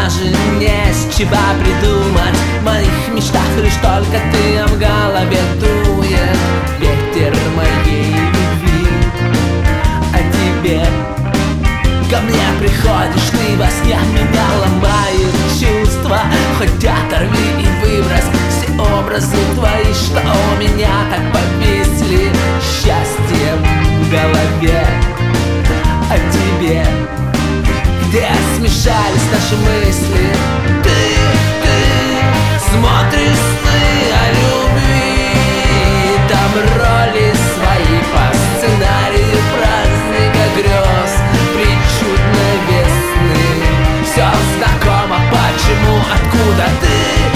даже не с чего придумать. В моих мечтах лишь только ты, а в голове дует ветер моей любви. А тебе ко мне приходишь ты во сне, меня ломает чувства. Хоть оторви и выбрось все образы твои, что у меня так повисли счастьем в голове. А тебе, где смешались наши мысли, ты смотришь сны о любви. Там роли свои по сценарию праздника грез, причудно весны. Все знакомо, почему, откуда ты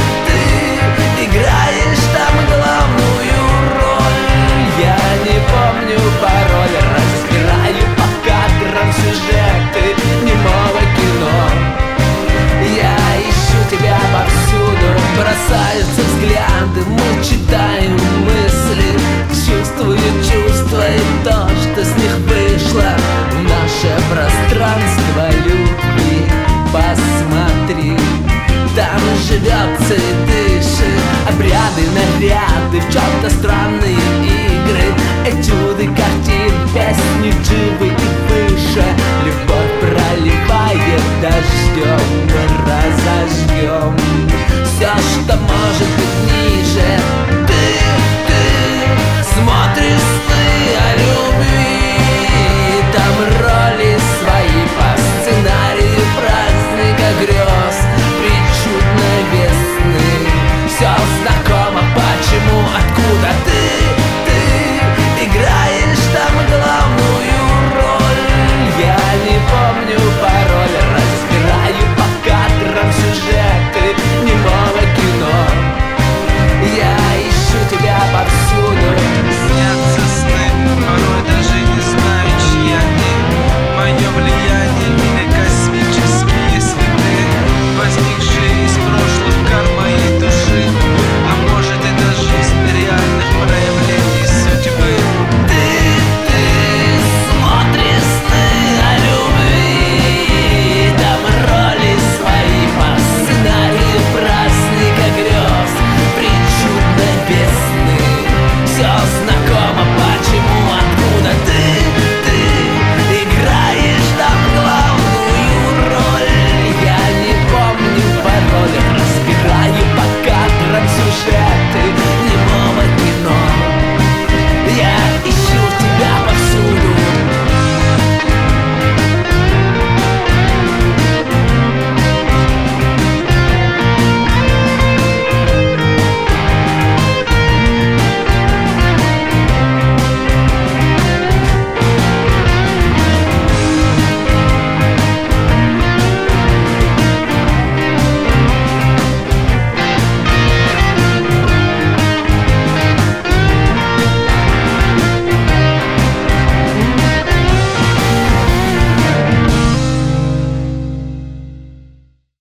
играешь там главную роль. Я не помню пароль, разбираю по кадрам сюжеты немого кино. Я ищу тебя повсюду, бросаются взгляды, мы читаем мысли, чувствую чувства и то, что с них вышло в наше пространство любви. Посмотри, там живется и дышит, обряды, наряды в чем-то странном